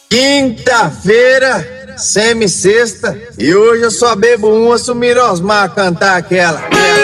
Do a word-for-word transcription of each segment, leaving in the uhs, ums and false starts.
Quinta-feira, semi-sexta, e hoje eu só bebo uma, Sumir Osmar cantar aquela.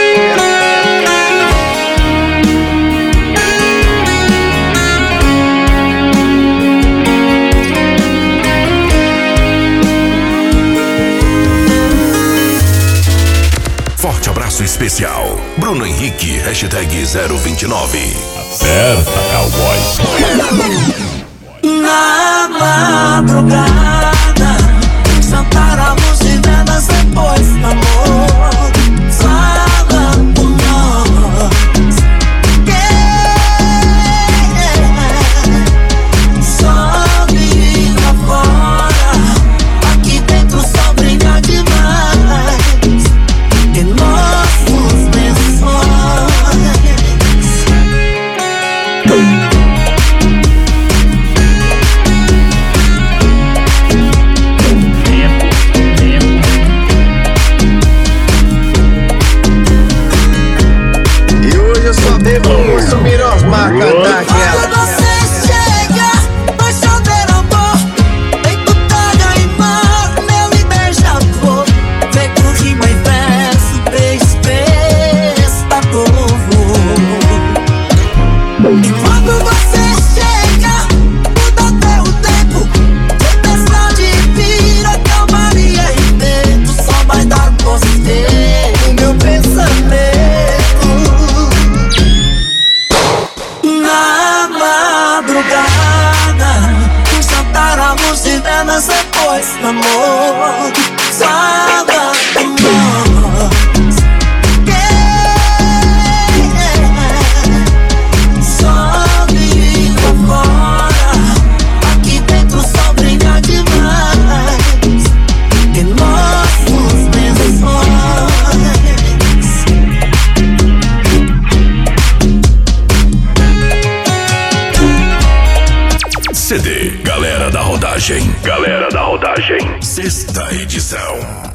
Forte abraço especial, Bruno Henrique, hashtag zero vinte e nove. Acerta, cowboy. Na madrugada, cantávamos de velas depois do amor. Fala por nós, yeah. Sobe lá fora, aqui dentro só brilha demais. E nossos lençóis. Vamos Sumir Osmar cantar aquela. Quando você chega, vai chover amor. Vem com toda e mar, meu e beija-flor. Vem com rima e verso, beijo prestador. E quando você chega, muda até o tempo. Tempestade vira calmaria e vento. Só vai dar você o meu pensamento. Na madrugada, cantávamos de velas depois do amor. Fala por nós, yeah. Sobe lá fora, aqui dentro só brilha demais. E nossos lençóis. C D Galera da Rodagem. Galera da Rodagem. Sexta edição.